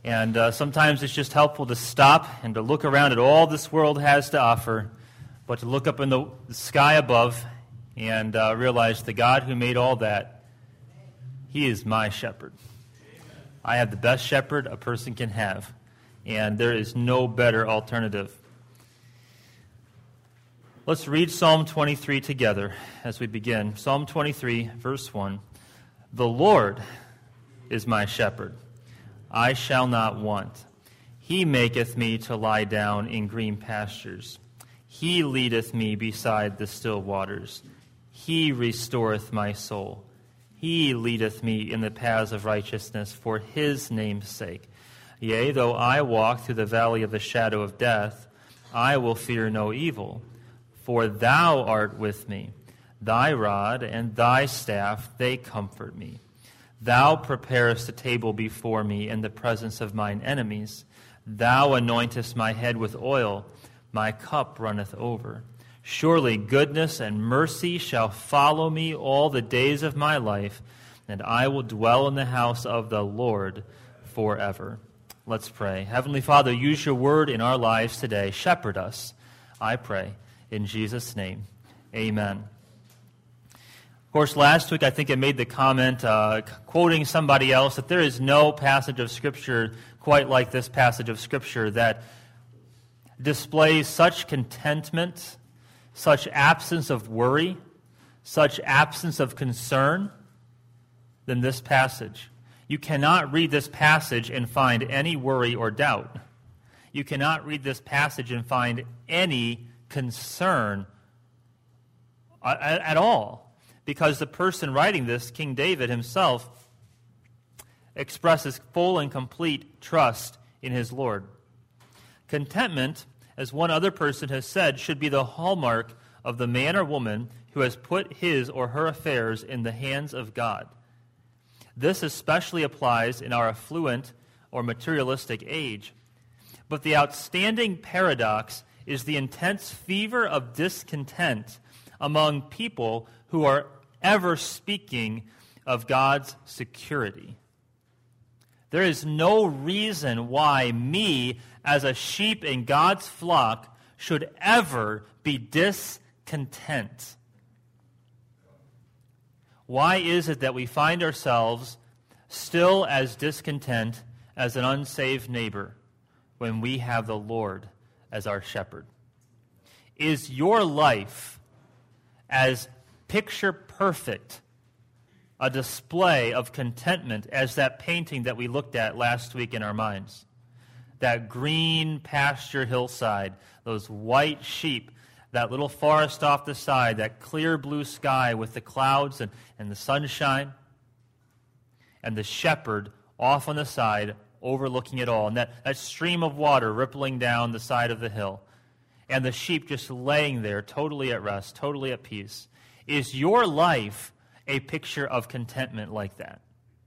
And sometimes it's just helpful to stop and to look around at all this world has to offer, but to look up in the sky above and realize the God who made all that, He is my shepherd. I have the best shepherd a person can have, and there is no better alternative. Let's read Psalm 23 together as we begin. Psalm 23, verse 1. The Lord is my shepherd. I shall not want. He maketh me to lie down in green pastures. He leadeth me beside the still waters. He restoreth my soul. He leadeth me in the paths of righteousness for His name's sake. Yea, though I walk through the valley of the shadow of death, I will fear no evil, for Thou art with me. Thy rod and Thy staff, they comfort me. Thou preparest a table before me in the presence of mine enemies. Thou anointest my head with oil. My cup runneth over. Surely goodness and mercy shall follow me all the days of my life, and I will dwell in the house of the Lord forever. Let's pray. Heavenly Father, use your word in our lives today. Shepherd us, I pray, in Jesus' name. Amen. Of course, last week I think I made the comment, quoting somebody else, that there is no passage of Scripture quite like this passage of Scripture that displays such contentment, such absence of worry, such absence of concern than this passage. You cannot read this passage and find any worry or doubt. You cannot read this passage and find any concern at all, because the person writing this, King David himself, expresses full and complete trust in his Lord. Contentment, as one other person has said, should be the hallmark of the man or woman who has put his or her affairs in the hands of God. This especially applies in our affluent or materialistic age. But the outstanding paradox is the intense fever of discontent among people who are ever speaking of God's security. There is no reason why me, as a sheep in God's flock, should ever be discontent. Why is it that we find ourselves still as discontent as an unsaved neighbor when we have the Lord as our shepherd? Is your life as picture perfect a display of contentment as that painting that we looked at last week in our minds? That green pasture hillside, those white sheep, that little forest off the side, that clear blue sky with the clouds and the sunshine, and the shepherd off on the side overlooking it all, and that stream of water rippling down the side of the hill, and the sheep just laying there totally at rest, totally at peace. Is your life a picture of contentment like that?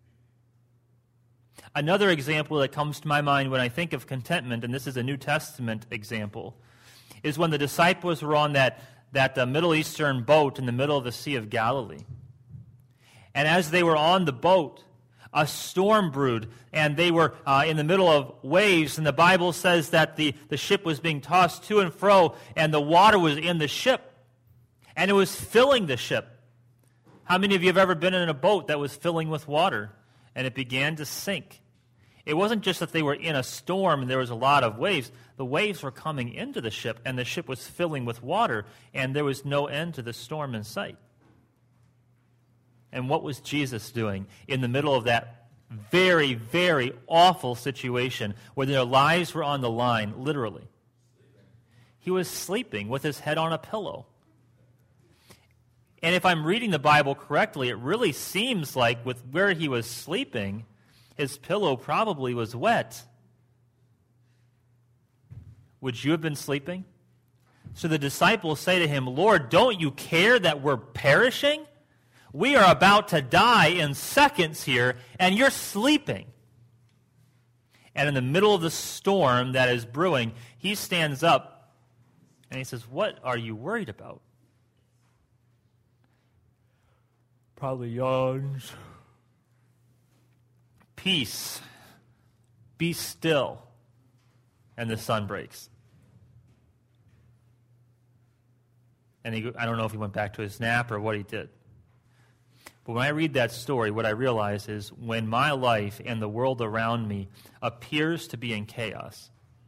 Another example that comes to my mind when I think of contentment, and this is a New Testament example, is when the disciples were on that Middle Eastern boat in the middle of the Sea of Galilee. And as they were on the boat, a storm brewed, and they were in the middle of waves, and the Bible says that the ship was being tossed to and fro, and the water was in the ship, and it was filling the ship. How many of you have ever been in a boat that was filling with water, and it began to sink? It wasn't just that they were in a storm and there was a lot of waves. The waves were coming into the ship, and the ship was filling with water, and there was no end to the storm in sight. And what was Jesus doing in the middle of that very, very awful situation where their lives were on the line, literally? He was sleeping with his head on a pillow. And if I'm reading the Bible correctly, it really seems like with where he was sleeping, his pillow probably was wet. Would you have been sleeping? So the disciples say to him, "Lord, don't you care that we're perishing? We are about to die in seconds here, and you're sleeping." And in the middle of the storm that is brewing, he stands up and he says, "What are you worried about?" Probably yawns. Peace, Be still. And the sun breaks. And I don't know if he went back to his nap or what he did. But when I read that story, what I realize is when my life and the world around me appears to be in chaos,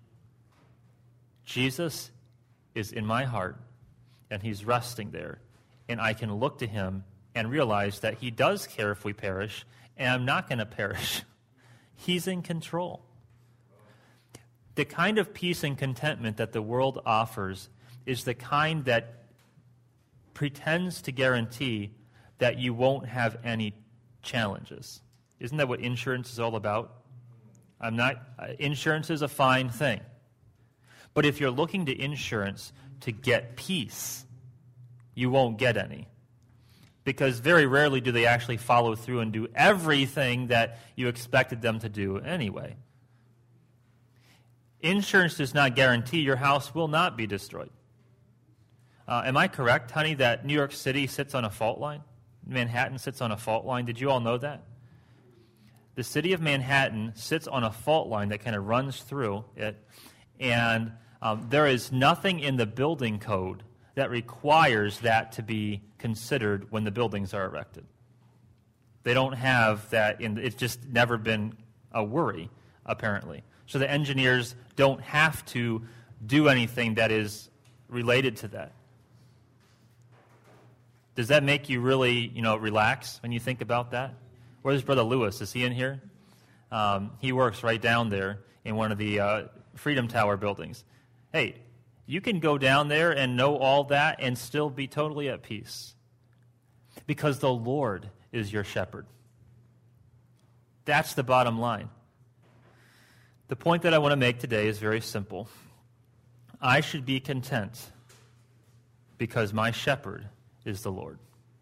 Jesus is in my heart, and he's resting there. And I can look to him and realize that he does care if we perish, and I'm not going to perish. He's in control. The kind of peace and contentment that the world offers is the kind that pretends to guarantee that you won't have any challenges. Isn't that what insurance is all about? Insurance is a fine thing. But if you're looking to insurance to get peace, you won't get any. Because very rarely do they actually follow through and do everything that you expected them to do anyway. Insurance does not guarantee your house will not be destroyed. Am I correct, honey, that New York City sits on a fault line? Manhattan sits on a fault line. Did you all know that? The city of Manhattan sits on a fault line that kind of runs through it, and there is nothing in the building code that requires that to be considered when the buildings are erected. They don't have that. It's just never been a worry, apparently. So the engineers don't have to do anything that is related to that. Does that make you really, relax when you think about that? Where's Brother Lewis? Is he in here? He works right down there in one of the Freedom Tower buildings. Hey, you can go down there and know all that and still be totally at peace because the Lord is your shepherd. That's the bottom line. The point that I want to make today is very simple. I should be content because my shepherd is the Lord.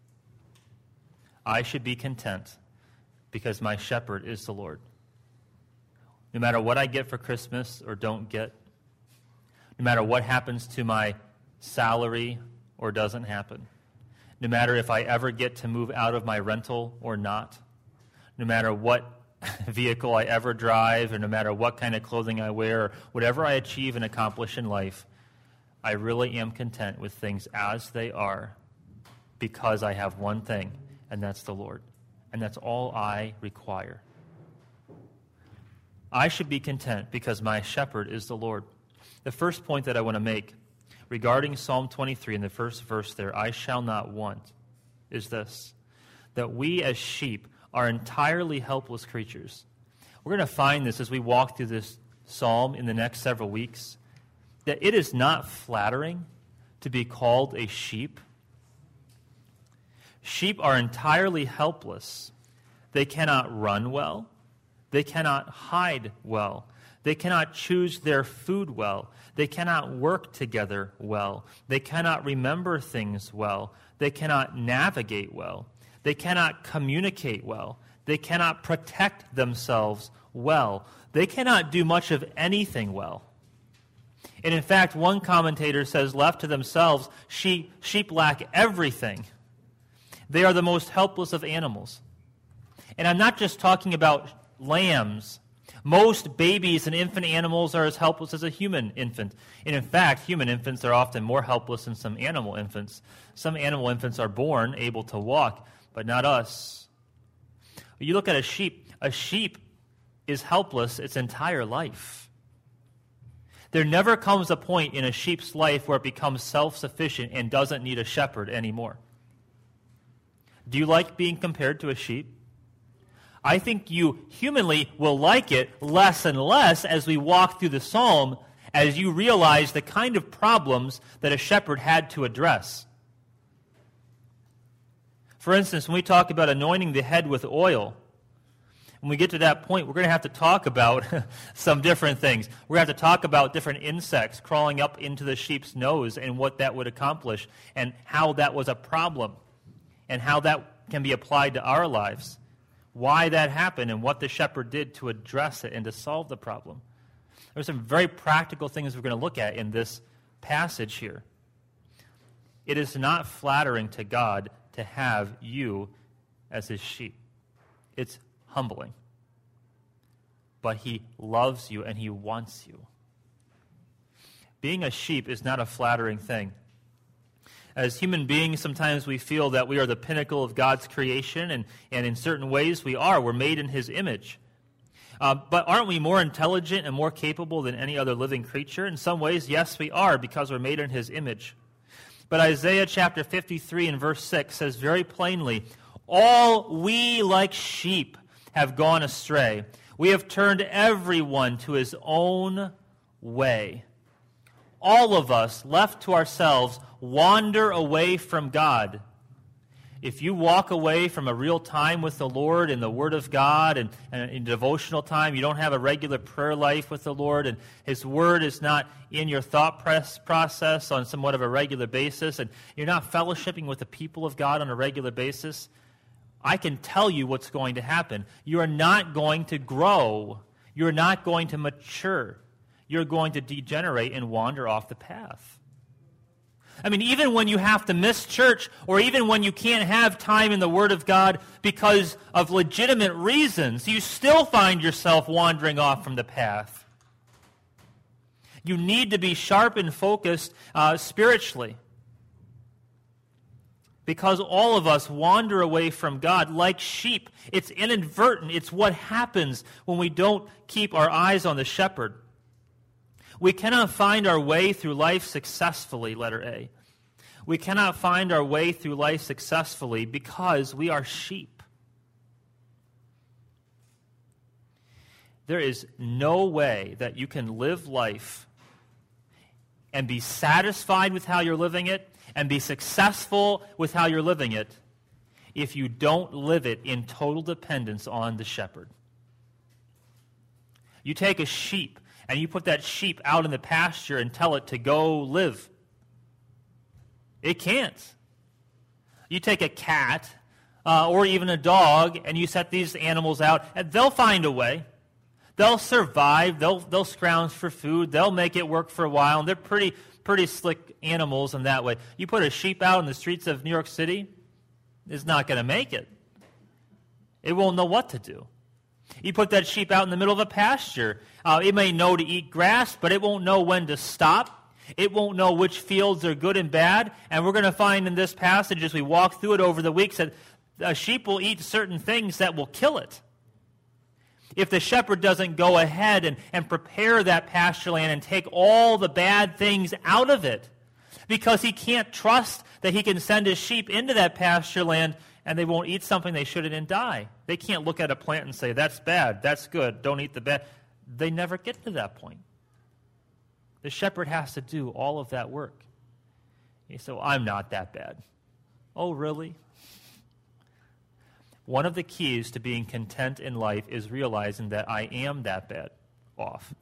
I should be content because my shepherd is the Lord. No matter what I get for Christmas or don't get, no matter what happens to my salary or doesn't happen, no matter if I ever get to move out of my rental or not, no matter what vehicle I ever drive, or no matter what kind of clothing I wear, or whatever I achieve and accomplish in life, I really am content with things as they are because I have one thing, and that's the Lord. And that's all I require. I should be content because my shepherd is the Lord. The first point that I want to make regarding Psalm 23 in the first verse there, I shall not want, is this, that we as sheep are entirely helpless creatures. We're going to find this as we walk through this psalm in the next several weeks, that it is not flattering to be called a sheep. Sheep are entirely helpless. They cannot run well. They cannot hide well. They cannot choose their food well. They cannot work together well. They cannot remember things well. They cannot navigate well. They cannot communicate well. They cannot protect themselves well. They cannot do much of anything well. And in fact, one commentator says, left to themselves, sheep lack everything. They are the most helpless of animals. And I'm not just talking about lambs. Most babies and infant animals are as helpless as a human infant. And in fact, human infants are often more helpless than some animal infants. Some animal infants are born able to walk, but not us. You look at a sheep is helpless its entire life. There never comes a point in a sheep's life where it becomes self-sufficient and doesn't need a shepherd anymore. Do you like being compared to a sheep? I think you humanly will like it less and less as we walk through the psalm, as you realize the kind of problems that a shepherd had to address. For instance, when we talk about anointing the head with oil, when we get to that point, we're going to have to talk about some different things. We're going to have to talk about different insects crawling up into the sheep's nose and what that would accomplish and how that was a problem and how that can be applied to our lives, why that happened and what the shepherd did to address it and to solve the problem. There's some very practical things we're going to look at in this passage here. It is not flattering to God to have you as his sheep. It's humbling. but he loves you and he wants you. Being a sheep is not a flattering thing. As human beings, sometimes we feel that we are the pinnacle of God's creation, and in certain ways we are. We're made in his image. But aren't we more intelligent and more capable than any other living creature? In some ways, yes, we are, because we're made in his image. But Isaiah chapter 53 and verse 6 says very plainly, all we like sheep have gone astray. We have turned everyone to his own way. All of us, left to ourselves, wander away from God. If you walk away from a real time with the Lord and the Word of God and in devotional time, you don't have a regular prayer life with the Lord, and his Word is not in your thought process on somewhat of a regular basis, and you're not fellowshipping with the people of God on a regular basis, I can tell you what's going to happen. You are not going to grow. You're not going to mature. You're going to degenerate and wander off the path. I mean, even when you have to miss church, or even when you can't have time in the Word of God because of legitimate reasons, you still find yourself wandering off from the path. You need to be sharp and focused spiritually, because all of us wander away from God like sheep. It's inadvertent. It's what happens when we don't keep our eyes on the shepherd. We cannot find our way through life successfully, letter A. We cannot find our way through life successfully because we are sheep. There is no way that you can live life and be satisfied with how you're living it and be successful with how you're living it if you don't live it in total dependence on the shepherd. You take a sheep and you put that sheep out in the pasture and tell it to go live. It can't. You take a cat or even a dog and you set these animals out, and they'll find a way. They'll survive. They'll scrounge for food. They'll make it work for a while, and they're pretty slick animals in that way. You put a sheep out in the streets of New York City, it's not going to make it. It won't know what to do. You put that sheep out in the middle of a pasture. It may know to eat grass, but it won't know when to stop. It won't know which fields are good and bad. And we're going to find in this passage, as we walk through it over the weeks, that a sheep will eat certain things that will kill it. If the shepherd doesn't go ahead and prepare that pasture land and take all the bad things out of it, because he can't trust that he can send his sheep into that pasture land and they won't eat something they shouldn't and die. They can't look at a plant and say, that's bad, that's good, don't eat the bad. They never get to that point. The shepherd has to do all of that work. You say, well, I'm not that bad. Oh, really? One of the keys to being content in life is realizing that I am that bad off.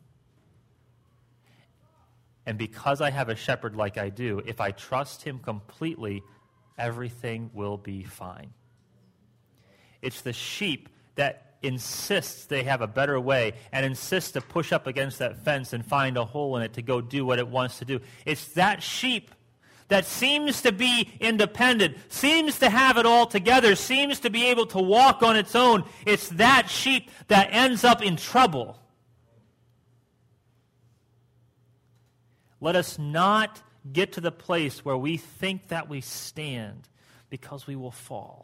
And because I have a shepherd like I do, if I trust him completely, everything will be fine. It's the sheep that insists they have a better way and insists to push up against that fence and find a hole in it to go do what it wants to do. It's that sheep that seems to be independent, seems to have it all together, seems to be able to walk on its own. It's that sheep that ends up in trouble. Let us not get to the place where we think that we stand, because we will fall.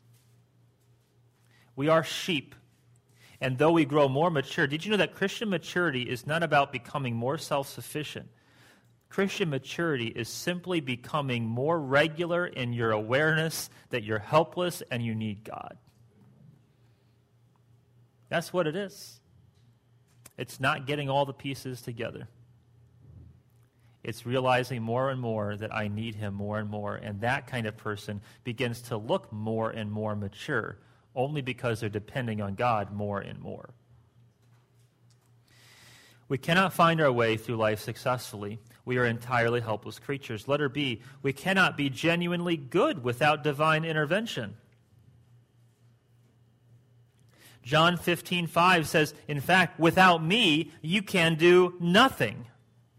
We are sheep. And though we grow more mature, did you know that Christian maturity is not about becoming more self-sufficient? Christian maturity is simply becoming more regular in your awareness that you're helpless and you need God. That's what it is. It's not getting all the pieces together. It's realizing more and more that I need him more and more, and that kind of person begins to look more and more mature, only because they're depending on God more and more. We cannot find our way through life successfully. We are entirely helpless creatures. Letter B, we cannot be genuinely good without divine intervention. John 15:5 says, in fact, without me, you can do nothing.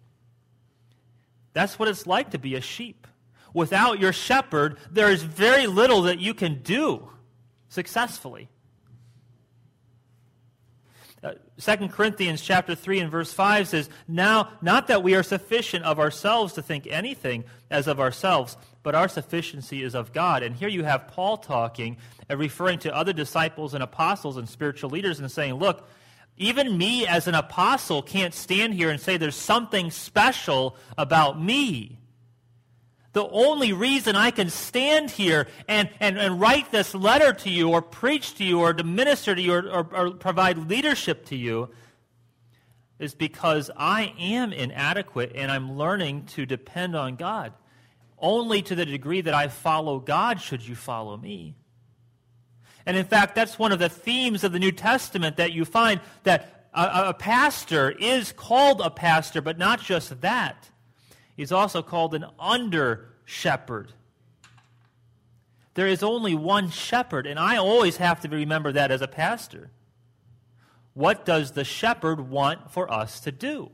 That's what it's like to be a sheep. Without your shepherd, there is very little that you can do successfully. 2 Corinthians chapter 3 and verse 5 says, "Now, not that we are sufficient of ourselves to think anything as of ourselves, but our sufficiency is of God." And here you have Paul talking and referring to other disciples and apostles and spiritual leaders and saying, look, even me as an apostle can't stand here and say there's something special about me. The only reason I can stand here and write this letter to you or preach to you or to minister to you or provide leadership to you is because I am inadequate and I'm learning to depend on God. Only to the degree that I follow God should you follow me. And in fact, that's one of the themes of the New Testament, that you find that a pastor is called a pastor, but not just that. He's also called an under-shepherd. There is only one shepherd, and I always have to remember that as a pastor. What does the shepherd want for us to do?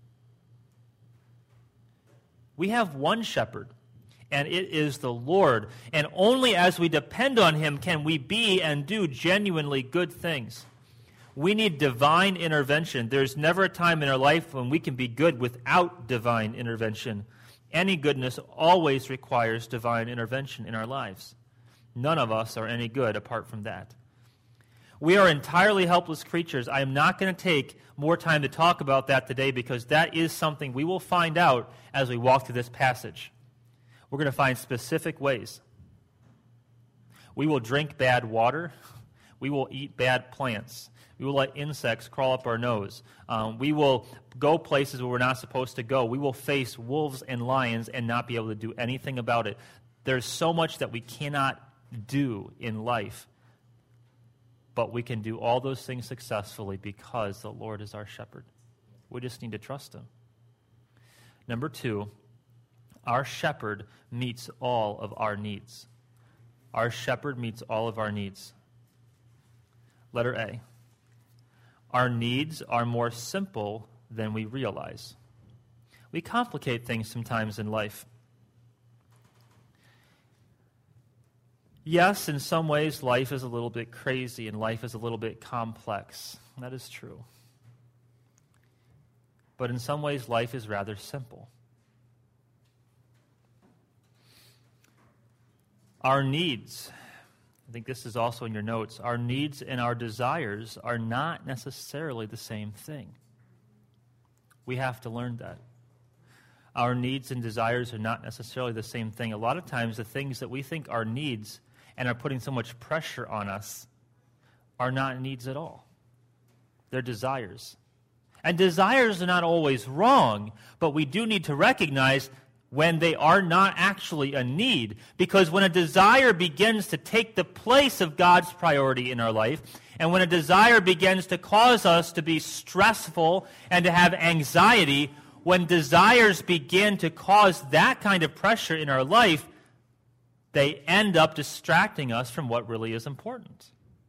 We have one shepherd, and it is the Lord. And only as we depend on him can we be and do genuinely good things. We need divine intervention. There's never a time in our life when we can be good without divine intervention. Any goodness always requires divine intervention in our lives. None of us are any good apart from that. We are entirely helpless creatures. I am not going to take more time to talk about that today because that is something we will find out as we walk through this passage. We're going to find specific ways. We will drink bad water. We will eat bad plants. We will let insects crawl up our nose. We will go places where we're not supposed to go. We will face wolves and lions and not be able to do anything about it. There's so much that we cannot do in life, but we can do all those things successfully because the Lord is our shepherd. We just need to trust him. Number 2, our shepherd meets all of our needs. Our shepherd meets all of our needs. Letter A. Our needs are more simple than we realize. We complicate things sometimes in life. Yes, in some ways, life is a little bit crazy and life is a little bit complex. That is true. But in some ways, life is rather simple. Our needs, I think this is also in your notes, our needs and our desires are not necessarily the same thing. We have to learn that. Our needs and desires are not necessarily the same thing. A lot of times the things that we think are needs and are putting so much pressure on us are not needs at all. They're desires. And desires are not always wrong, but we do need to recognize when they are not actually a need. Because when a desire begins to take the place of God's priority in our life, and when a desire begins to cause us to be stressful and to have anxiety, when desires begin to cause that kind of pressure in our life, they end up distracting us from what really is important.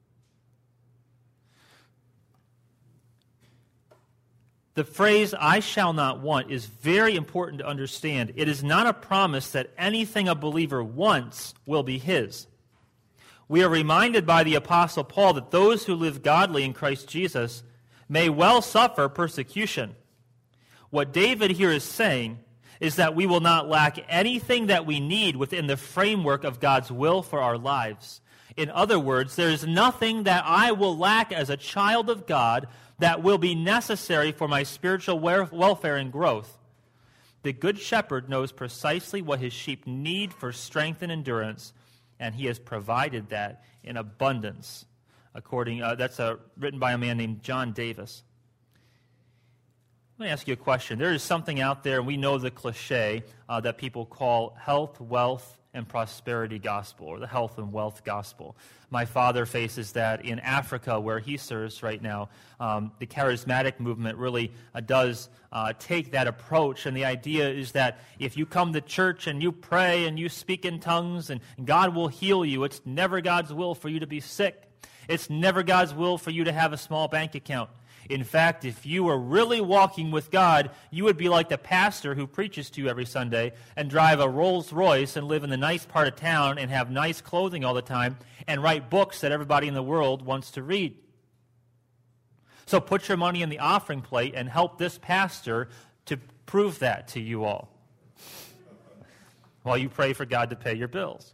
The phrase, "I shall not want," is very important to understand. It is not a promise that anything a believer wants will be his. We are reminded by the Apostle Paul that those who live godly in Christ Jesus may well suffer persecution. What David here is saying is that we will not lack anything that we need within the framework of God's will for our lives. In other words, there is nothing that I will lack as a child of God that will be necessary for my spiritual welfare and growth. The Good Shepherd knows precisely what his sheep need for strength and endurance, and he has provided that in abundance. That's written by a man named John Davis. Let me ask you a question. There is something out there, and we know the cliche that people call health, wealth, and prosperity gospel, or the health and wealth gospel. My father faces that in Africa, where he serves right now. The charismatic movement really does take that approach, and the idea is that if you come to church and you pray and you speak in tongues and God will heal you, it's never God's will for you to be sick. It's never God's will for you to have a small bank account. In fact, if you were really walking with God, you would be like the pastor who preaches to you every Sunday and drive a Rolls Royce and live in the nice part of town and have nice clothing all the time and write books that everybody in the world wants to read. So put your money in the offering plate and help this pastor to prove that to you all while you pray for God to pay your bills.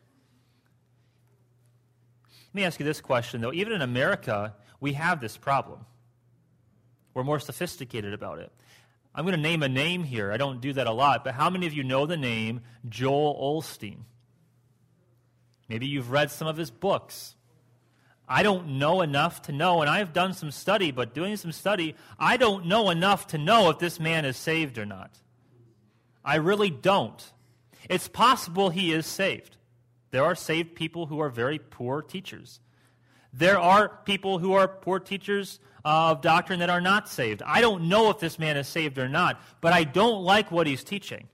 Let me ask you this question, though. Even in America, we have this problem. We're more sophisticated about it. I'm going to name a name here. I don't do that a lot, but how many of you know the name Joel Osteen? Maybe you've read some of his books. I don't know enough to know, and I've done some study, but doing some study, I don't know enough to know if this man is saved or not. I really don't. It's possible he is saved. There are saved people who are very poor teachers. There are people who are poor teachers of doctrine that are not saved. I don't know if this man is saved or not, but I don't like what he's teaching.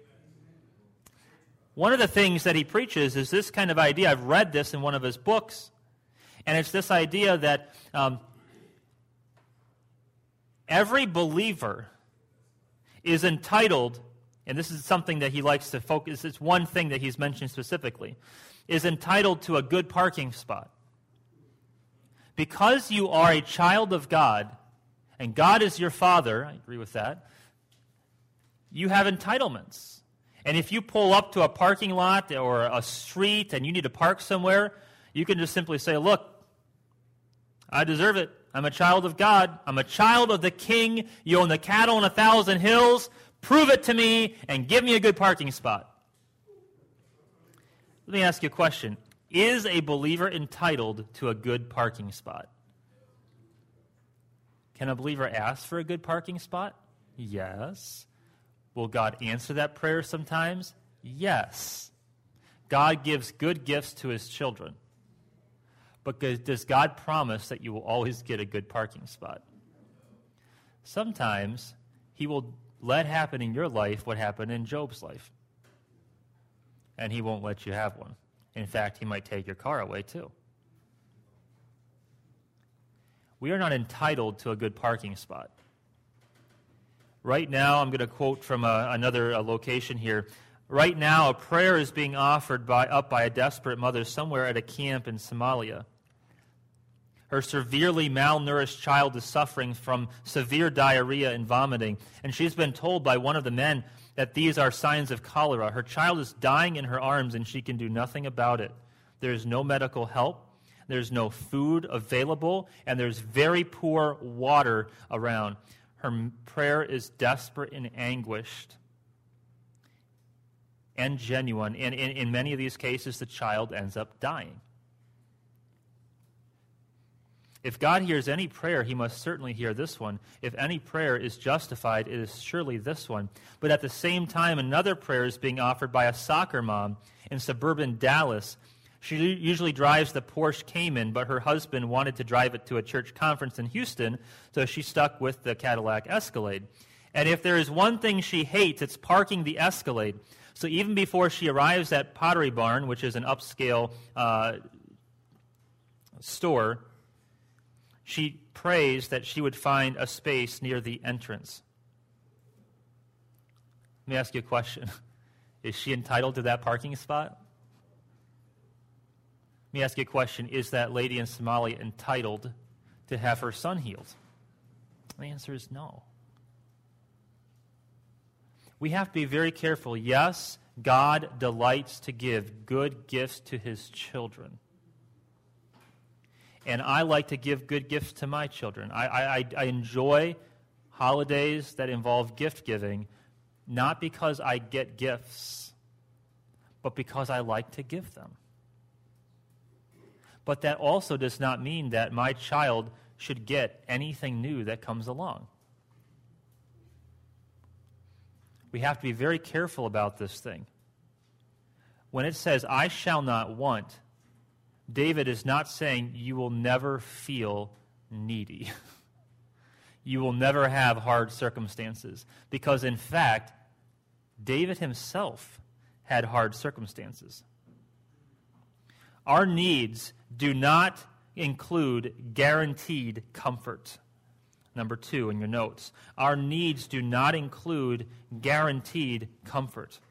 One of the things that he preaches is this kind of idea. I've read this in one of his books, and it's this idea that every believer is entitled, and this is something that he likes to focus, it's one thing that he's mentioned specifically, is entitled to a good parking spot. Because you are a child of God, and God is your Father, I agree with that, you have entitlements. And if you pull up to a parking lot or a street and you need to park somewhere, you can just simply say, look, I deserve it. I'm a child of God. I'm a child of the King. You own the cattle on 1,000 hills. Prove it to me and give me a good parking spot. Let me ask you a question. Is a believer entitled to a good parking spot? Can a believer ask for a good parking spot? Yes. Will God answer that prayer sometimes? Yes. God gives good gifts to his children. But does God promise that you will always get a good parking spot? Sometimes he will let happen in your life what happened in Job's life. And he won't let you have one. In fact, he might take your car away too. We are not entitled to a good parking spot. Right now, I'm going to quote from another location here. Right now, a prayer is being offered up by a desperate mother somewhere at a camp in Somalia. Her severely malnourished child is suffering from severe diarrhea and vomiting, and she's been told by one of the men that these are signs of cholera. Her child is dying in her arms, and she can do nothing about it. There is no medical help. There's no food available, and there's very poor water around. Her prayer is desperate and anguished and genuine, and in many of these cases, the child ends up dying. If God hears any prayer, he must certainly hear this one. If any prayer is justified, it is surely this one. But at the same time, another prayer is being offered by a soccer mom in suburban Dallas. She usually drives the Porsche Cayman, but her husband wanted to drive it to a church conference in Houston, so she stuck with the Cadillac Escalade. And if there is one thing she hates, it's parking the Escalade. So even before she arrives at Pottery Barn, which is an upscale store, she prays that she would find a space near the entrance. Let me ask you a question. Is she entitled to that parking spot? Let me ask you a question. Is that lady in Somalia entitled to have her son healed? The answer is no. We have to be very careful. Yes, God delights to give good gifts to his children. And I like to give good gifts to my children. I enjoy holidays that involve gift giving, not because I get gifts, but because I like to give them. But that also does not mean that my child should get anything new that comes along. We have to be very careful about this thing. When it says, I shall not want, David is not saying you will never feel needy. You will never have hard circumstances. Because in fact, David himself had hard circumstances. Our needs do not include guaranteed comfort. Number 2 in your notes. Our needs do not include guaranteed comfort.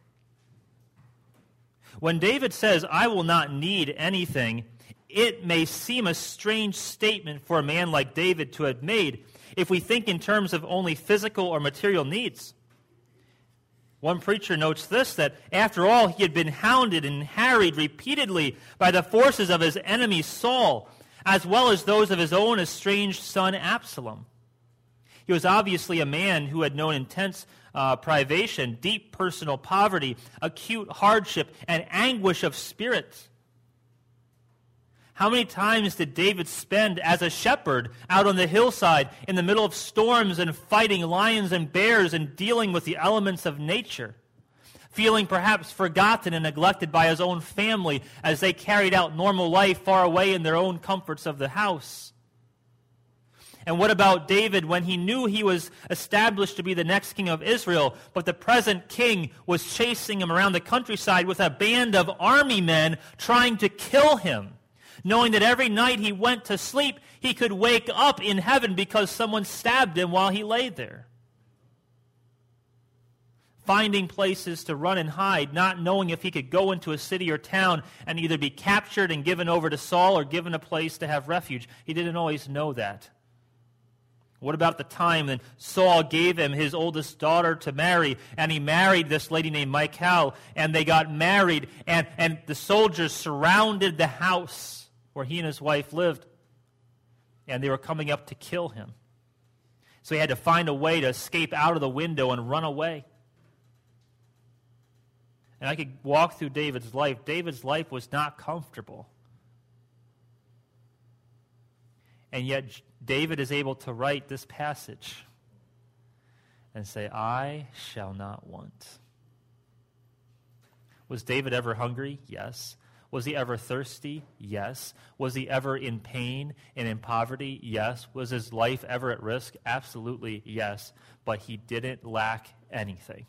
When David says, I will not need anything, it may seem a strange statement for a man like David to have made. if we think in terms of only physical or material needs. One preacher notes this, that after all, he had been hounded and harried repeatedly by the forces of his enemy Saul, as well as those of his own estranged son Absalom. He was obviously a man who had known intense privation, deep personal poverty, acute hardship, and anguish of spirit. How many times did David spend as a shepherd out on the hillside in the middle of storms and fighting lions and bears and dealing with the elements of nature, feeling perhaps forgotten and neglected by his own family as they carried out normal life far away in their own comforts of the house? And what about David when he knew he was established to be the next king of Israel, but the present king was chasing him around the countryside with a band of army men trying to kill him, knowing that every night he went to sleep, he could wake up in heaven because someone stabbed him while he lay there? Finding places to run and hide, not knowing if he could go into a city or town and either be captured and given over to Saul or given a place to have refuge. He didn't always know that. What about the time that Saul gave him his oldest daughter to marry, and he married this lady named Michal, and they got married, and the soldiers surrounded the house where he and his wife lived, and they were coming up to kill him. So he had to find a way to escape out of the window and run away. And I could walk through David's life. David's life was not comfortable. And yet David is able to write this passage and say, I shall not want. Was David ever hungry? Yes. Was he ever thirsty? Yes. Was he ever in pain and in poverty? Yes. Was his life ever at risk? Absolutely yes. But he didn't lack anything.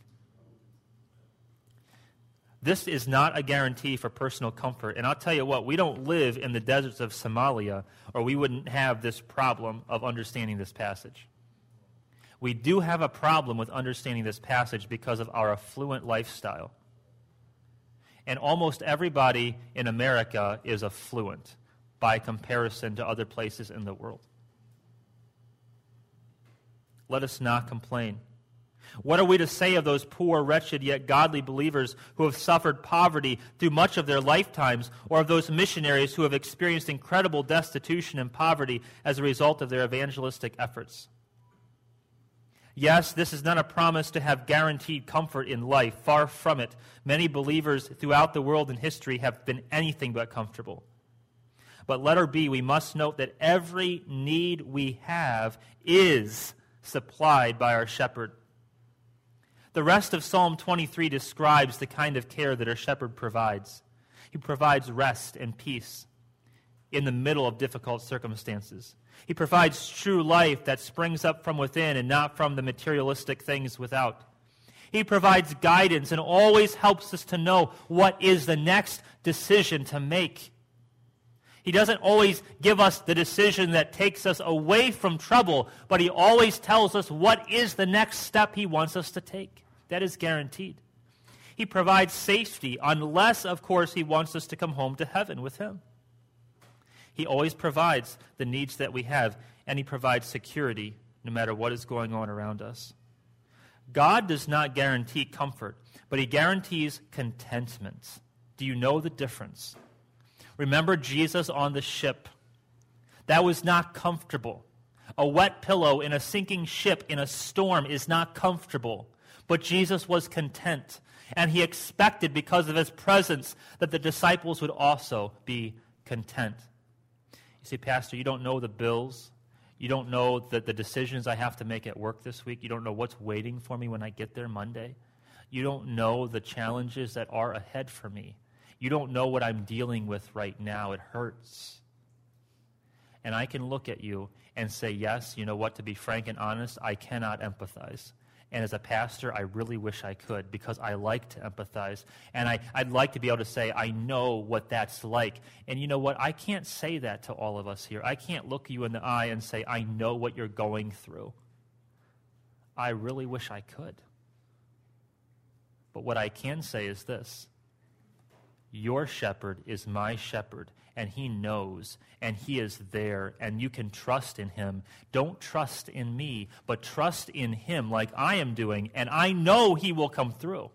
This is not a guarantee for personal comfort. And I'll tell you what, we don't live in the deserts of Somalia, or we wouldn't have this problem of understanding this passage. We do have a problem with understanding this passage because of our affluent lifestyle. And almost everybody in America is affluent by comparison to other places in the world. Let us not complain. What are we to say of those poor, wretched, yet godly believers who have suffered poverty through much of their lifetimes, or of those missionaries who have experienced incredible destitution and poverty as a result of their evangelistic efforts? Yes, this is not a promise to have guaranteed comfort in life. Far from it. Many believers throughout the world and history have been anything but comfortable. But letter B, we must note that every need we have is supplied by our shepherd. The rest of Psalm 23 describes the kind of care that our shepherd provides. He provides rest and peace in the middle of difficult circumstances. He provides true life that springs up from within and not from the materialistic things without. He provides guidance and always helps us to know what is the next decision to make. He doesn't always give us the decision that takes us away from trouble, but he always tells us what is the next step he wants us to take. That is guaranteed. He provides safety, unless, of course, he wants us to come home to heaven with him. He always provides the needs that we have, and he provides security no matter what is going on around us. God does not guarantee comfort, but he guarantees contentment. Do you know the difference? Remember Jesus on the ship. That was not comfortable. A wet pillow in a sinking ship in a storm is not comfortable. But Jesus was content, and he expected, because of his presence, that the disciples would also be content. You see, Pastor, you don't know the bills. You don't know the decisions I have to make at work this week. You don't know what's waiting for me when I get there Monday. You don't know the challenges that are ahead for me. You don't know what I'm dealing with right now. It hurts. And I can look at you and say, yes, you know what, to be frank and honest, I cannot empathize. And as a pastor, I really wish I could, because I like to empathize. And I'd like to be able to say, I know what that's like. And you know what? I can't say that to all of us here. I can't look you in the eye and say, I know what you're going through. I really wish I could. But what I can say is this. Your shepherd is my shepherd, and he knows, and he is there, and you can trust in him. Don't trust in me, but trust in him like I am doing, and I know he will come through.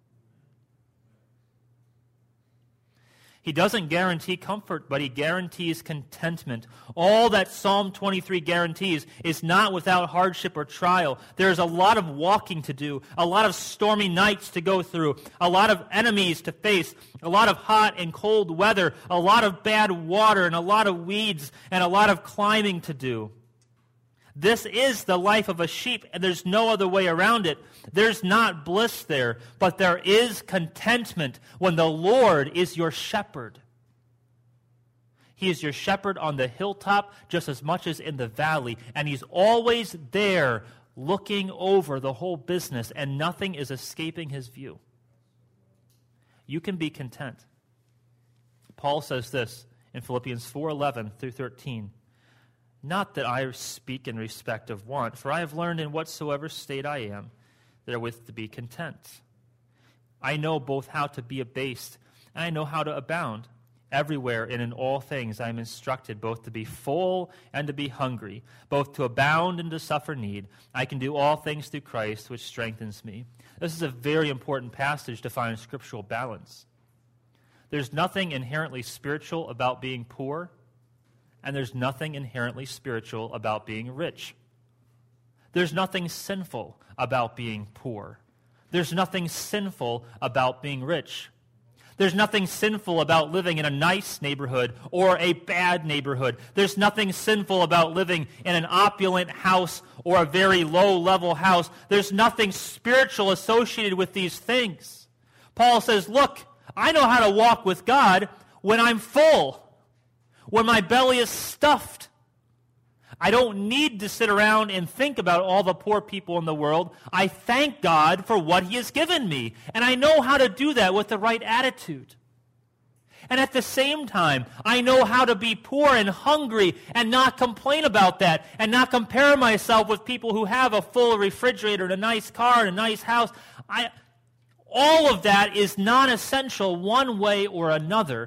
He doesn't guarantee comfort, but he guarantees contentment. All that Psalm 23 guarantees is not without hardship or trial. There's a lot of walking to do, a lot of stormy nights to go through, a lot of enemies to face, a lot of hot and cold weather, a lot of bad water, and a lot of weeds, and a lot of climbing to do. This is the life of a sheep, and there's no other way around it. There's not bliss there, but there is contentment when the Lord is your shepherd. He is your shepherd on the hilltop just as much as in the valley, and he's always there looking over the whole business, and nothing is escaping his view. You can be content. Paul says this in Philippians 4:11 through 13. Not that I speak in respect of want, for I have learned in whatsoever state I am, therewith to be content. I know both how to be abased, and I know how to abound. Everywhere and in all things I am instructed both to be full and to be hungry, both to abound and to suffer need. I can do all things through Christ, which strengthens me. This is a very important passage to find scriptural balance. There's nothing inherently spiritual about being poor, and there's nothing inherently spiritual about being rich. There's nothing sinful about being poor. There's nothing sinful about being rich. There's nothing sinful about living in a nice neighborhood or a bad neighborhood. There's nothing sinful about living in an opulent house or a very low-level house. There's nothing spiritual associated with these things. Paul says, look, I know how to walk with God when I'm full, when my belly is stuffed. I don't need to sit around and think about all the poor people in the world. I thank God for what he has given me. And I know how to do that with the right attitude. And at the same time, I know how to be poor and hungry and not complain about that and not compare myself with people who have a full refrigerator and a nice car and a nice house. All of that is non-essential one way or another.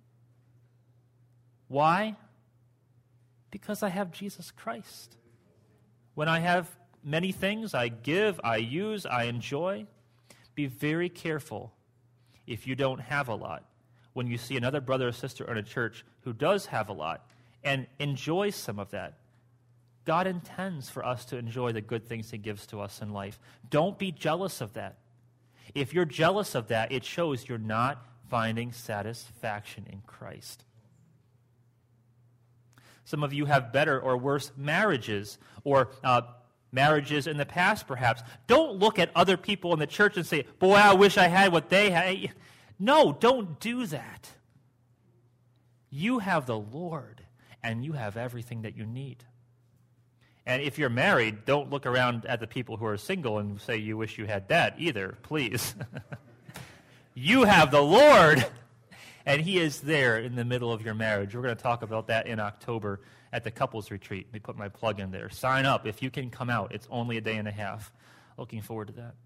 Why? Because I have Jesus Christ. When I have many things, I give, I use, I enjoy. Be very careful if you don't have a lot. When you see another brother or sister in a church who does have a lot and enjoys some of that, God intends for us to enjoy the good things he gives to us in life. Don't be jealous of that. If you're jealous of that, it shows you're not finding satisfaction in Christ. Some of you have better or worse marriages, or marriages in the past, perhaps. Don't look at other people in the church and say, boy, I wish I had what they had. No, don't do that. You have the Lord, and you have everything that you need. And if you're married, don't look around at the people who are single and say you wish you had that either, please. You have the Lord, and he is there in the middle of your marriage. We're going to talk about that in October at the couples retreat. Let me put my plug in there. Sign up if you can come out. It's only a day and a half. Looking forward to that.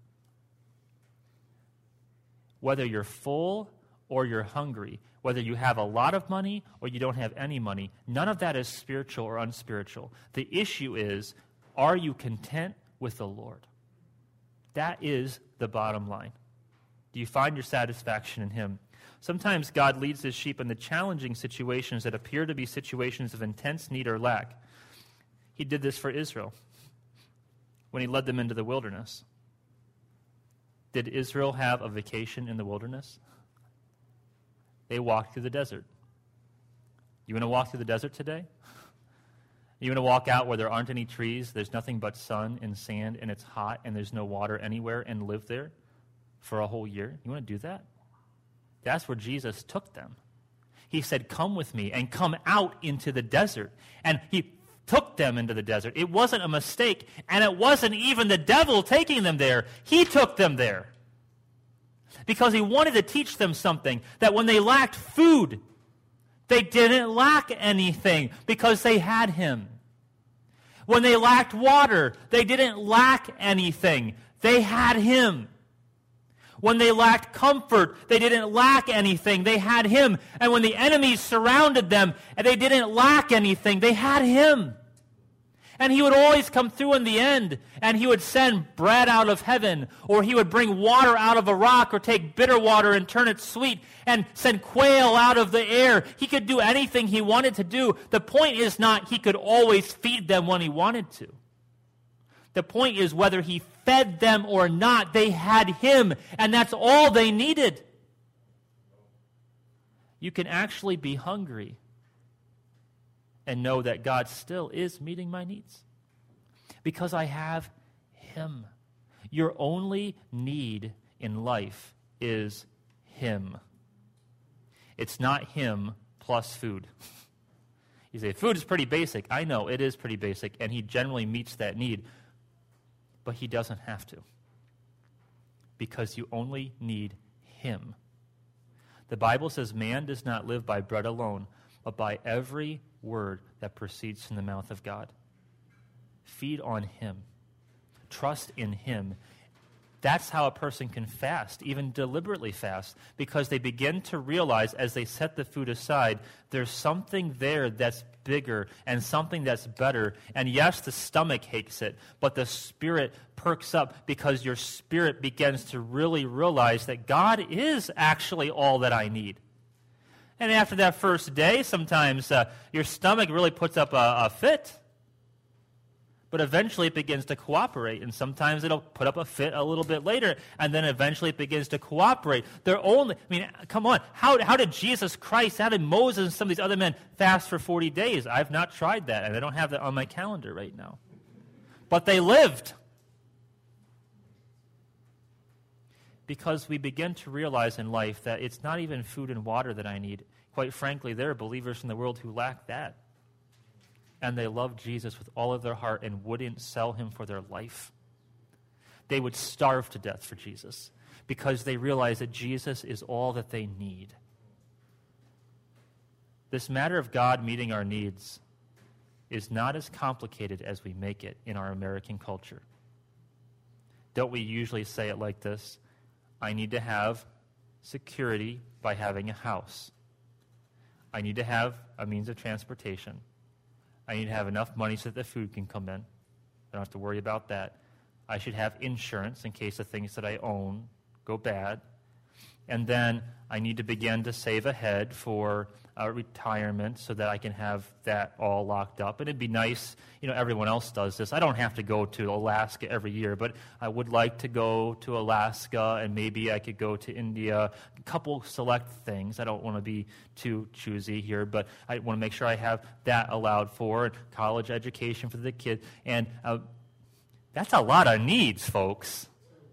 Whether you're full or you're hungry, whether you have a lot of money or you don't have any money, none of that is spiritual or unspiritual. The issue is, are you content with the Lord? That is the bottom line. Do you find your satisfaction in him? Sometimes God leads his sheep in the challenging situations that appear to be situations of intense need or lack. He did this for Israel when he led them into the wilderness. Did Israel have a vacation in the wilderness? They walked through the desert. You want to walk through the desert today? You want to walk out where there aren't any trees, there's nothing but sun and sand, and it's hot, and there's no water anywhere, and live there for a whole year? You want to do that? That's where Jesus took them. He said, come with me, and come out into the desert. And he took them into the desert. It wasn't a mistake, and it wasn't even the devil taking them there. He took them there because he wanted to teach them something, that when they lacked food, they didn't lack anything because they had him. When they lacked water, they didn't lack anything. They had him. When they lacked comfort, they didn't lack anything. They had him. And when the enemies surrounded them, and they didn't lack anything, they had him. And he would always come through in the end, and he would send bread out of heaven, or he would bring water out of a rock, or take bitter water and turn it sweet, and send quail out of the air. He could do anything he wanted to do. The point is not he could always feed them when he wanted to. The point is whether he fed them or not, they had him, and that's all they needed. You can actually be hungry and know that God still is meeting my needs because I have him. Your only need in life is him. It's not him plus food. You say, food is pretty basic. I know, it is pretty basic, and he generally meets that need. But he doesn't have to, because you only need him. The Bible says man does not live by bread alone, but by every word that proceeds from the mouth of God. Feed on him. Trust in him. That's how a person can fast, even deliberately fast, because they begin to realize as they set the food aside, there's something there that's bigger and something that's better. And yes, the stomach hates it, but the spirit perks up because your spirit begins to really realize that God is actually all that I need. And after that first day, sometimes your stomach really puts up a fit. But eventually it begins to cooperate, and sometimes it'll put up a fit a little bit later, and then eventually it begins to cooperate. Come on, how did Jesus Christ, how did Moses and some of these other men fast for 40 days? I've not tried that, and I don't have that on my calendar right now. But they lived. Because we begin to realize in life that it's not even food and water that I need. Quite frankly, there are believers in the world who lack that. And they loved Jesus with all of their heart and wouldn't sell him for their life. They would starve to death for Jesus because they realized that Jesus is all that they need. This matter of God meeting our needs is not as complicated as we make it in our American culture. Don't we usually say it like this? I need to have security by having a house. I need to have a means of transportation. I need to have enough money so that the food can come in. I don't have to worry about that. I should have insurance in case the things that I own go bad. And then I need to begin to save ahead for retirement so that I can have that all locked up. And it'd be nice, everyone else does this. I don't have to go to Alaska every year, but I would like to go to Alaska, and maybe I could go to India. A couple select things. I don't want to be too choosy here, but I want to make sure I have that allowed for, and college education for the kid. And that's a lot of needs, folks.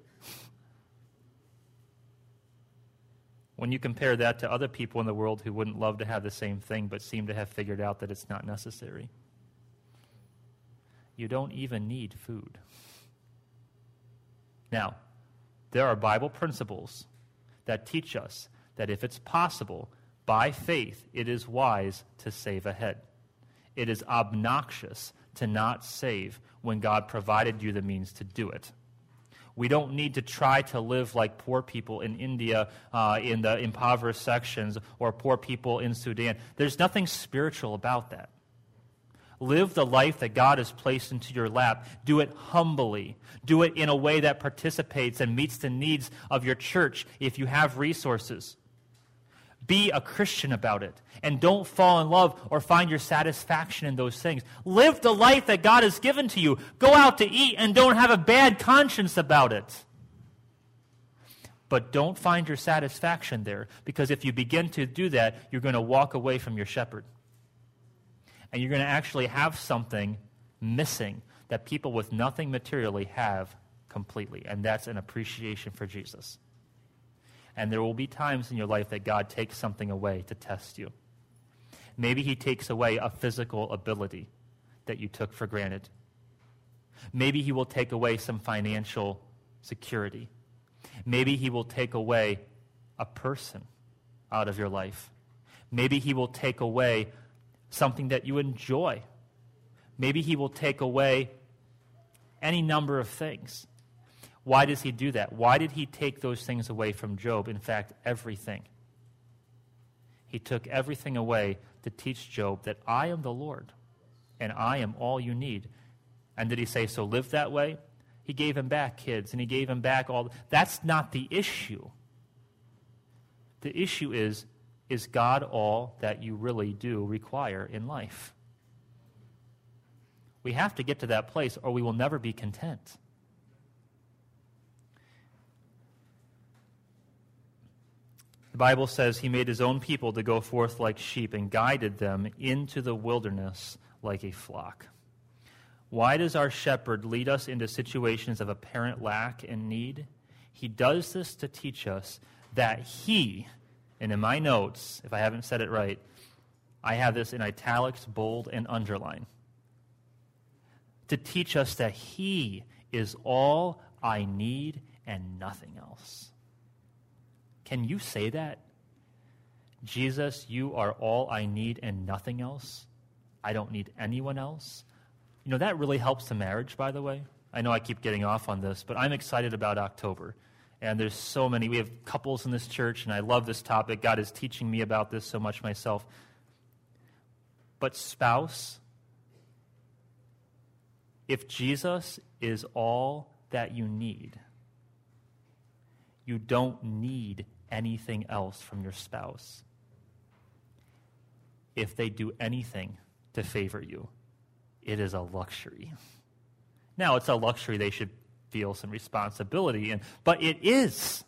When you compare that to other people in the world who wouldn't love to have the same thing but seem to have figured out that it's not necessary. You don't even need food. Now, there are Bible principles that teach us that if it's possible, by faith, it is wise to save ahead. It is obnoxious to not save when God provided you the means to do it. We don't need to try to live like poor people in India in the impoverished sections or poor people in Sudan. There's nothing spiritual about that. Live the life that God has placed into your lap. Do it humbly. Do it in a way that participates and meets the needs of your church if you have resources. Be a Christian about it. And don't fall in love or find your satisfaction in those things. Live the life that God has given to you. Go out to eat and don't have a bad conscience about it. But don't find your satisfaction there, because if you begin to do that, you're going to walk away from your shepherd. And you're going to actually have something missing that people with nothing materially have completely, and that's an appreciation for Jesus. And there will be times in your life that God takes something away to test you. Maybe he takes away a physical ability that you took for granted. Maybe he will take away some financial security. Maybe he will take away a person out of your life. Maybe he will take away something that you enjoy. Maybe he will take away any number of things. Why does he do that? Why did he take those things away from Job? In fact, everything. He took everything away to teach Job that I am the Lord, and I am all you need. And did he say, so live that way? He gave him back kids, and he gave him back all. That's not the issue. The issue is God all that you really do require in life? We have to get to that place, or we will never be content. The Bible says he made his own people to go forth like sheep and guided them into the wilderness like a flock. Why does our shepherd lead us into situations of apparent lack and need? He does this to teach us that he, and in my notes, if I haven't said it right, I have this in italics, bold, and underline, to teach us that he is all I need and nothing else. Can you say that? Jesus, you are all I need and nothing else. I don't need anyone else. You know, that really helps the marriage, by the way. I know I keep getting off on this, but I'm excited about October. And there's so many. We have couples in this church, and I love this topic. God is teaching me about this so much myself. But spouse, if Jesus is all that you need, you don't need anything else from your spouse. If they do anything to favor you, it is a luxury. Now, it's a luxury they should feel some responsibility in, but it is.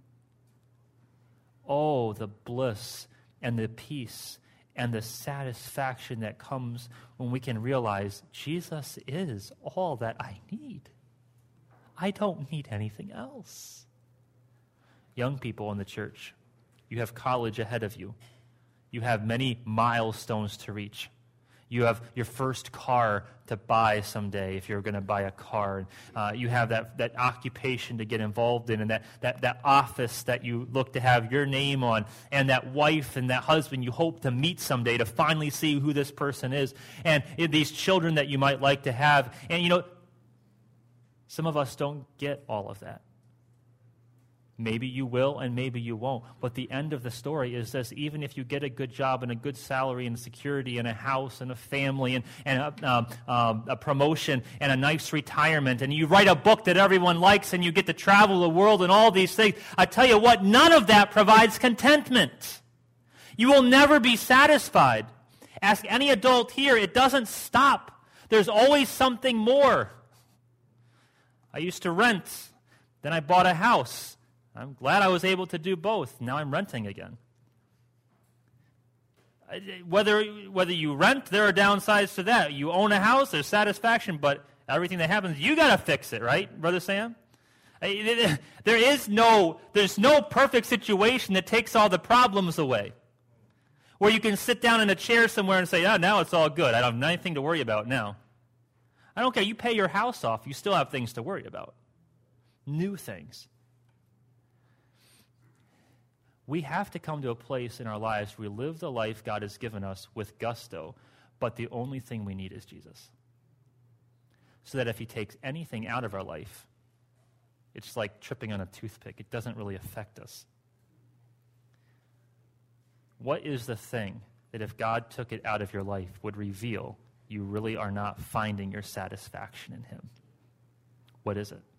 Oh, the bliss and the peace and the satisfaction that comes when we can realize Jesus is all that I need. I don't need anything else. Young people in the church, you have college ahead of you. You have many milestones to reach. You have your first car to buy someday if you're going to buy a car. You have that occupation to get involved in, and that office that you look to have your name on, and that wife and that husband you hope to meet someday to finally see who this person is, and these children that you might like to have. And, you know, some of us don't get all of that. Maybe you will and maybe you won't. But the end of the story is this: even if you get a good job and a good salary and security and a house and a family and a promotion and a nice retirement, and you write a book that everyone likes and you get to travel the world and all these things, I tell you what, none of that provides contentment. You will never be satisfied. Ask any adult here, it doesn't stop. There's always something more. I used to rent, then I bought a house. I'm glad I was able to do both. Now I'm renting again. Whether you rent, there are downsides to that. You own a house, there's satisfaction, but everything that happens, you got to fix it, right, Brother Sam? There's no perfect situation that takes all the problems away, where you can sit down in a chair somewhere and say, oh, now it's all good. I don't have anything to worry about now. I don't care. You pay your house off, you still have things to worry about. New things. We have to come to a place in our lives where we live the life God has given us with gusto, but the only thing we need is Jesus. So that if he takes anything out of our life, it's like tripping on a toothpick. It doesn't really affect us. What is the thing that if God took it out of your life would reveal you really are not finding your satisfaction in him? What is it?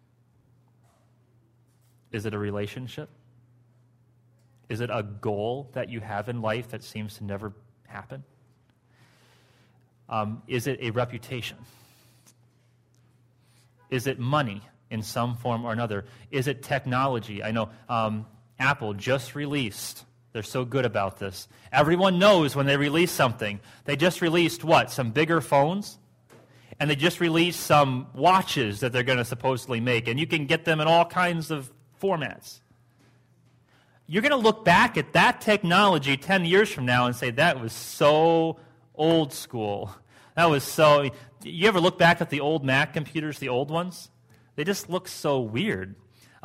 Is it a relationship? Is it a goal that you have in life that seems to never happen? Is it a reputation? Is it money in some form or another? Is it technology? I know Apple just released, they're so good about this. Everyone knows when they release something. They just released what? Some bigger phones? And they just released some watches that they're going to supposedly make. And you can get them in all kinds of formats. You're going to look back at that technology 10 years from now and say, that was so old school. That was so... You ever look back at the old Mac computers, the old ones? They just look so weird,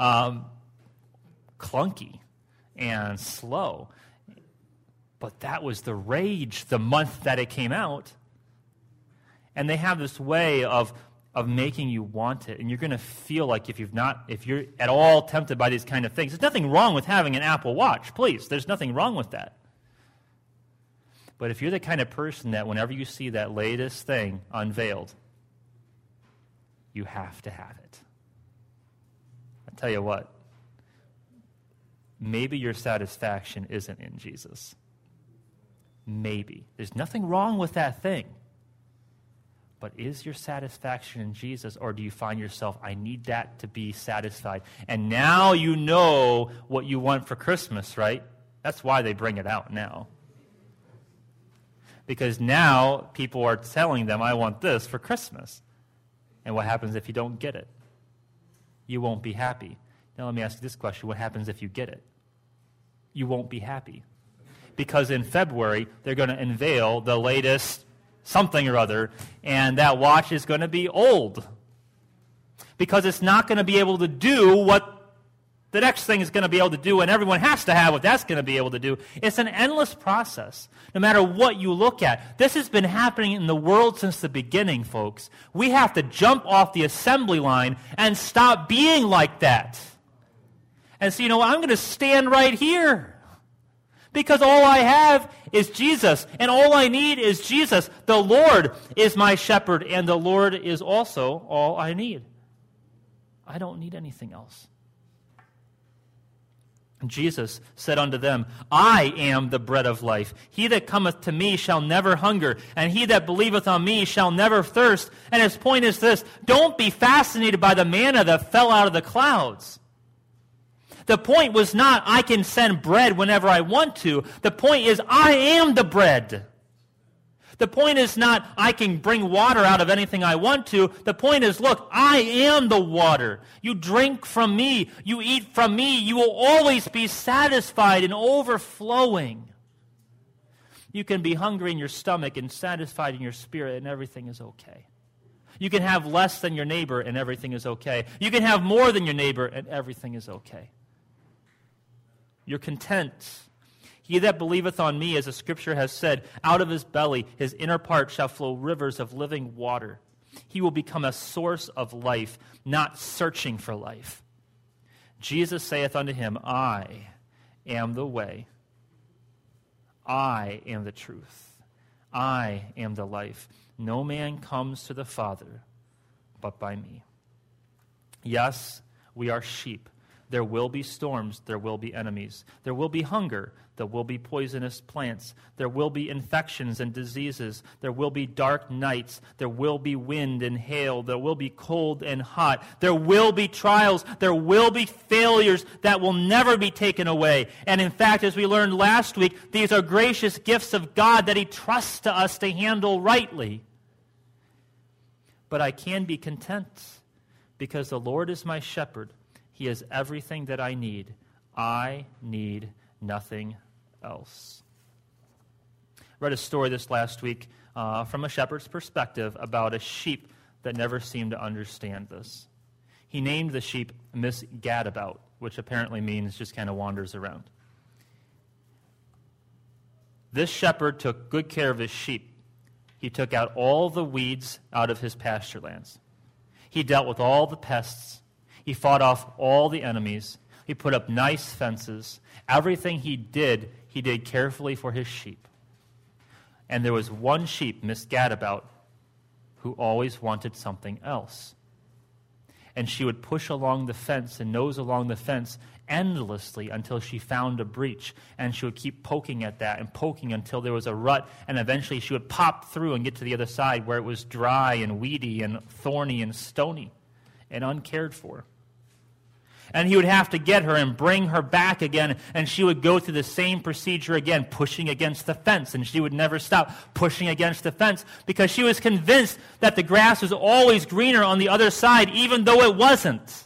clunky, and slow. But that was the rage the month that it came out. And they have this way of of making you want it. And you're going to feel like if you're at all tempted by these kind of things, there's nothing wrong with having an Apple Watch, please. There's nothing wrong with that. But if you're the kind of person that whenever you see that latest thing unveiled, you have to have it. I tell you what, maybe your satisfaction isn't in Jesus. Maybe. There's nothing wrong with that thing. But is your satisfaction in Jesus, or do you find yourself, I need that to be satisfied? And now you know what you want for Christmas, right? That's why they bring it out now. Because now people are telling them, I want this for Christmas. And what happens if you don't get it? You won't be happy. Now let me ask you this question. What happens if you get it? You won't be happy. Because in February, they're going to unveil the latest something or other, and that watch is going to be old. Because it's not going to be able to do what the next thing is going to be able to do, and everyone has to have what that's going to be able to do. It's an endless process, no matter what you look at. This has been happening in the world since the beginning, folks. We have to jump off the assembly line and stop being like that. And so, you know what? I'm going to stand right here. Because all I have is Jesus, and all I need is Jesus. The Lord is my shepherd, and the Lord is also all I need. I don't need anything else. Jesus said unto them, I am the bread of life. He that cometh to me shall never hunger, and he that believeth on me shall never thirst. And his point is this: don't be fascinated by the manna that fell out of the clouds. The point was not, I can send bread whenever I want to. The point is, I am the bread. The point is not, I can bring water out of anything I want to. The point is, look, I am the water. You drink from me. You eat from me. You will always be satisfied and overflowing. You can be hungry in your stomach and satisfied in your spirit, and everything is okay. You can have less than your neighbor, and everything is okay. You can have more than your neighbor, and everything is okay. You're content. He that believeth on me, as the Scripture has said, out of his belly, his inner part shall flow rivers of living water. He will become a source of life, not searching for life. Jesus saith unto him, I am the way. I am the truth. I am the life. No man comes to the Father but by me. Yes, we are sheep. There will be storms. There will be enemies. There will be hunger. There will be poisonous plants. There will be infections and diseases. There will be dark nights. There will be wind and hail. There will be cold and hot. There will be trials. There will be failures that will never be taken away. And in fact, as we learned last week, these are gracious gifts of God that He trusts to us to handle rightly. But I can be content because the Lord is my shepherd. He is everything that I need. I need nothing else. I read a story this last week from a shepherd's perspective about a sheep that never seemed to understand this. He named the sheep Miss Gadabout, which apparently means just kind of wanders around. This shepherd took good care of his sheep. He took out all the weeds out of his pasture lands. He dealt with all the pests. He fought off all the enemies. He put up nice fences. Everything he did carefully for his sheep. And there was one sheep, Miss Gadabout, who always wanted something else. And she would push along the fence and nose along the fence endlessly until she found a breach. And she would keep poking at that and poking until there was a rut. And eventually she would pop through and get to the other side where it was dry and weedy and thorny and stony and uncared for. And he would have to get her and bring her back again, and she would go through the same procedure again, pushing against the fence, and she would never stop pushing against the fence because she was convinced that the grass was always greener on the other side, even though it wasn't.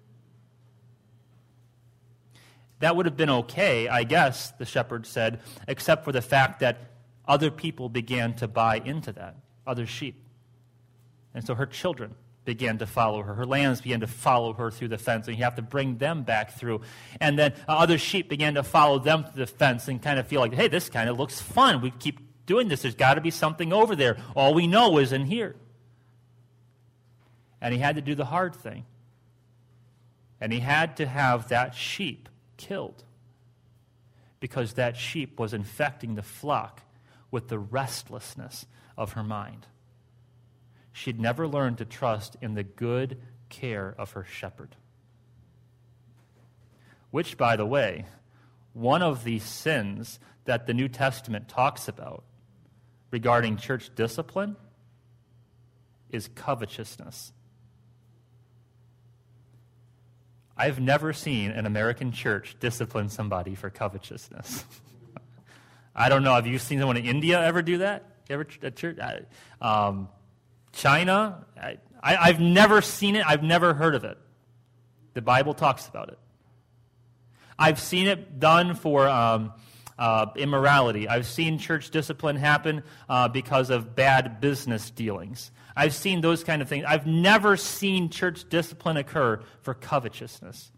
That would have been okay, I guess, the shepherd said, except for the fact that other people began to buy into that, other sheep. And so her children began to follow her. Her lambs began to follow her through the fence, and you have to bring them back through. And then other sheep began to follow them through the fence and kind of feel like, hey, this kind of looks fun. We keep doing this. There's got to be something over there. All we know is in here. And he had to do the hard thing. And he had to have that sheep killed because that sheep was infecting the flock with the restlessness of her mind. She'd never learned to trust in the good care of her shepherd. Which, by the way, one of the sins that the New Testament talks about regarding church discipline is covetousness. I've never seen an American church discipline somebody for covetousness. I don't know. Have you seen someone in India ever do that? Ever a church? China? I've never seen it. I've never heard of it. The Bible talks about it. I've seen it done for immorality. I've seen church discipline happen because of bad business dealings. I've seen those kind of things. I've never seen church discipline occur for covetousness.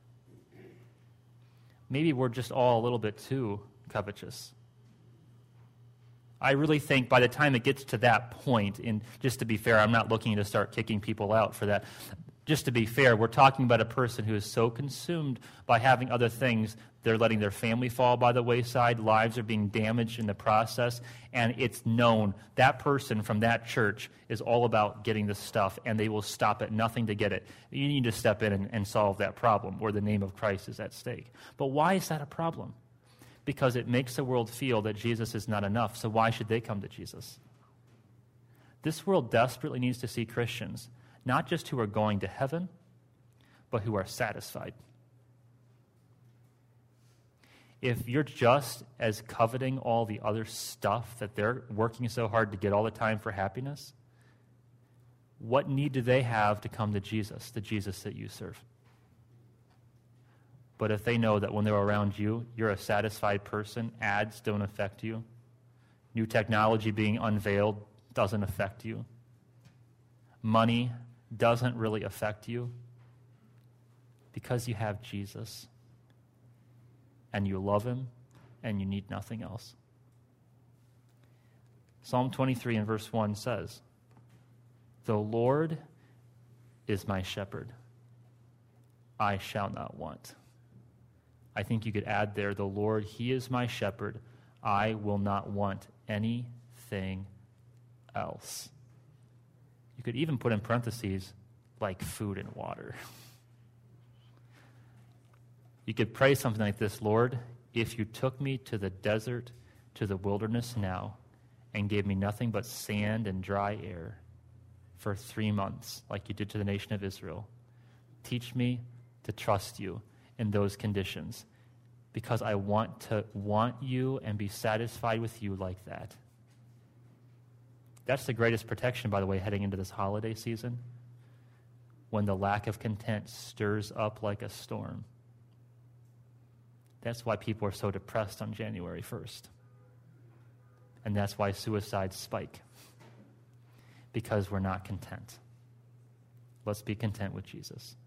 Maybe we're just all a little bit too covetous. I really think by the time it gets to that point, and just to be fair, I'm not looking to start kicking people out for that. Just to be fair, we're talking about a person who is so consumed by having other things, they're letting their family fall by the wayside, lives are being damaged in the process, and it's known that person from that church is all about getting this stuff, and they will stop at nothing to get it. You need to step in and solve that problem, or the name of Christ is at stake. But why is that a problem? Because it makes the world feel that Jesus is not enough, so why should they come to Jesus? This world desperately needs to see Christians, not just who are going to heaven, but who are satisfied. If you're just as coveting all the other stuff that they're working so hard to get all the time for happiness, what need do they have to come to Jesus, the Jesus that you serve? But if they know that when they're around you, you're a satisfied person, ads don't affect you, new technology being unveiled doesn't affect you, money doesn't really affect you, because you have Jesus, and you love him, and you need nothing else. Psalm 23 and verse 1 says, "The Lord is my shepherd, I shall not want." I think you could add there, "The Lord, he is my shepherd, I will not want anything else." You could even put in parentheses, like food and water. You could pray something like this: "Lord, if you took me to the desert, to the wilderness now, and gave me nothing but sand and dry air for 3 months, like you did to the nation of Israel, teach me to trust you in those conditions, because I want to want you and be satisfied with you like that." That's the greatest protection, by the way, heading into this holiday season, when the lack of content stirs up like a storm. That's why people are so depressed on January 1st. And that's why suicides spike, because we're not content. Let's be content with Jesus.